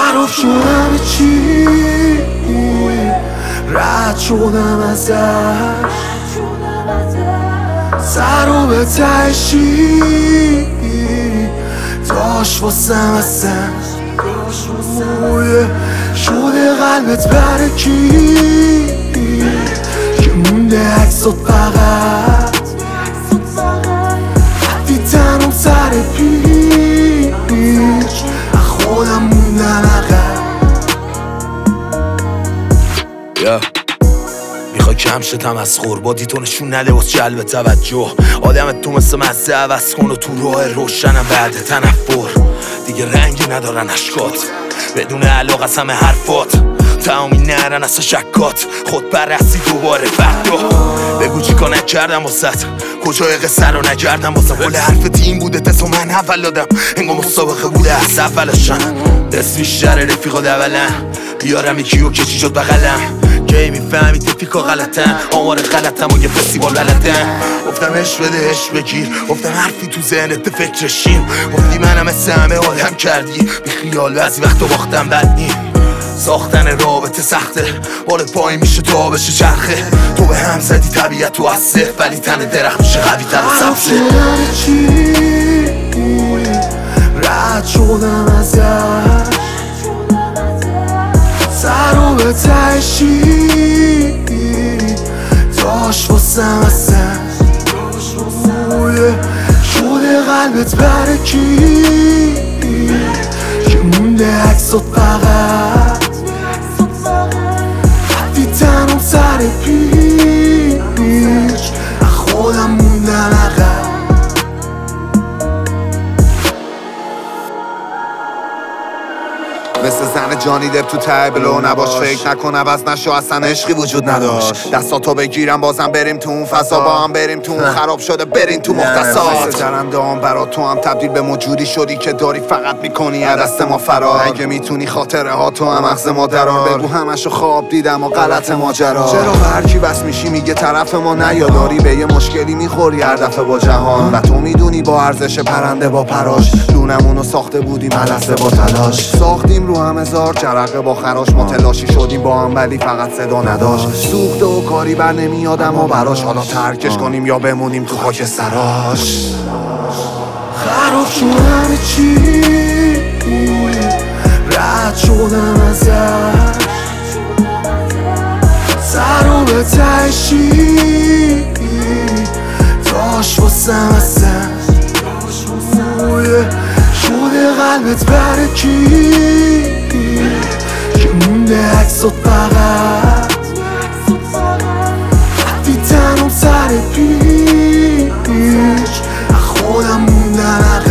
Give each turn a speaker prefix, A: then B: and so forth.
A: خراب شدم چی رد شدم ازش سر و به تشی داشت واسم اصلا شده قلبت برای کی که مونده عکسات فقط حتی تنم سر پیش خودم موندم عقب میخوای کم شدم از خوربادی تو نشون نده واسه جلب توجه آدمت تو مثل مزه عوض کن و تو راه روشنم بعد تنفر دیگه رنگی ندارن اشکات بدون علاقه از همه حرفات تمامی نرن از شکات خود بررسی دوباره فردا بگو چی کار نکردم واسط کجای قصه رو نکردم واسه قول حرف تیم بوده تسو من اول دادم انگار مسابقه بوده از اولشم دست بیشتر رفیقا دولن بیارم یکیو که چی شد بغلم کی میفهمی تفیکا غلطن آمار غلطم و یه فستیوال بلدن گفتم عشق بده عشق بگیر گفتم حرفی تو ذهنت فکرشیم گفتی منم مثل همه آدم کردی بی خیال بعضی وقتا باختم بد نیم ساختن رابطه سخته بال پای میشه تا بشه چرخه تو به هم زدی طبیعت تو از صفر ولی تن درخت میشه قوی تر و سبزه رد شدم ازش سر و به تشی داشت واسم اصلا شده قلبت برای کی که مونده عکسات فقط حتی تنم سر پیش خودم موندم عقب
B: مثل زن جانی دب تو تبلو نباش فکر نکن عوض نشو اصلا عشقی وجود نداشت دستاتو بگیرم بازم بریم تو اون فضا با هم بریم تو اون خراب شده بریم تو مختصات مثل جرنده هم برا تو هم تبدیل به موجودی شدی که داری فقط میکنی از دست ما فرار اگه میتونی خاطره ها تو هم مغز ما درار بگو همشو خواب دیدم و غلط ماجرا چرا هر کی بس میشی میگه طرف ما نیا داری به یه مشکلی میخوری هر دفعه با جهان و تو میدونی با ارزش پرنده با پراش لونمونو ساخته بودیم ملسه با تلاش ساختیم رو هم هزار جرقه با خراش ما تلاشی شدیم با هم ولی فقط صدا نداشت سوخته و کاری بر نمیادم و براش حالا ترکش کنیم یا بمونیم تو خاک سراش
A: خراب شدم چی رد شدم ازش سر و به تشی داشت واسم اصلا شده قلبت برای کی که مونده عکسات فقط حتی تنم سر پیش خودم موندم